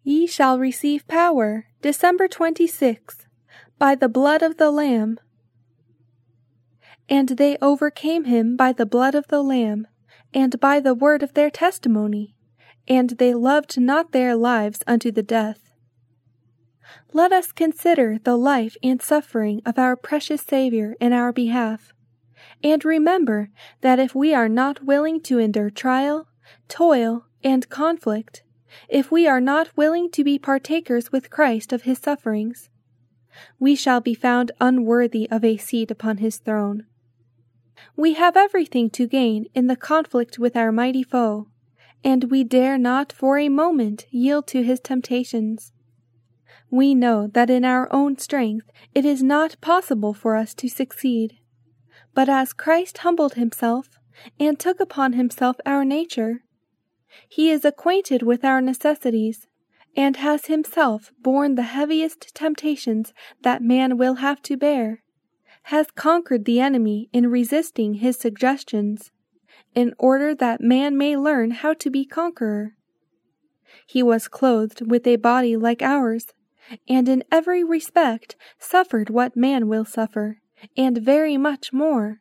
Ye shall receive power, December 26th, by the blood of the Lamb. And they overcame him by the blood of the Lamb, and by the word of their testimony, and they loved not their lives unto the death. Let us consider the life and suffering of our precious Savior in our behalf, and remember that if we are not willing to endure trial, toil, and conflict, if we are not willing to be partakers with Christ of his sufferings, we shall be found unworthy of a seat upon his throne. We have everything to gain in the conflict with our mighty foe, and we dare not for a moment yield to his temptations. We know that in our own strength it is not possible for us to succeed, but as Christ humbled himself and took upon himself our nature, he is acquainted with our necessities, and has himself borne the heaviest temptations that man will have to bear, has conquered the enemy in resisting his suggestions, in order that man may learn how to be conqueror. He was clothed with a body like ours, and in every respect suffered what man will suffer, and very much more.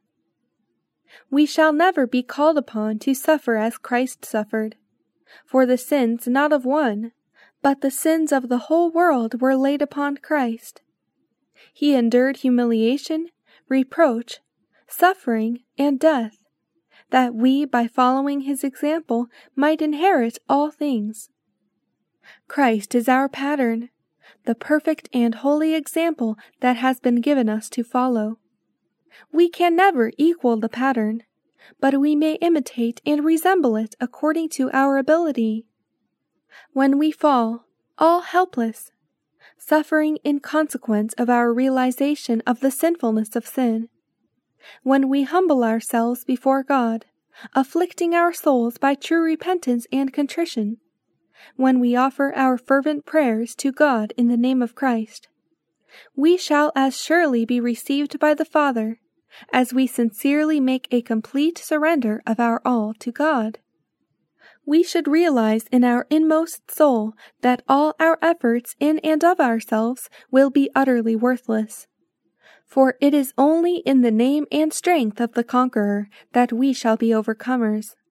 We shall never be called upon to suffer as Christ suffered, for the sins not of one, but the sins of the whole world were laid upon Christ. He endured humiliation, reproach, suffering, and death, that we, by following his example, might inherit all things. Christ is our pattern, the perfect and holy example that has been given us to follow. We can never equal the pattern, but we may imitate and resemble it according to our ability. When we fall, all helpless, suffering in consequence of our realization of the sinfulness of sin, when we humble ourselves before God, afflicting our souls by true repentance and contrition, when we offer our fervent prayers to God in the name of Christ, we shall as surely be received by the Father as we sincerely make a complete surrender of our all to God. We should realize in our inmost soul that all our efforts in and of ourselves will be utterly worthless, for it is only in the name and strength of the Conqueror that we shall be overcomers.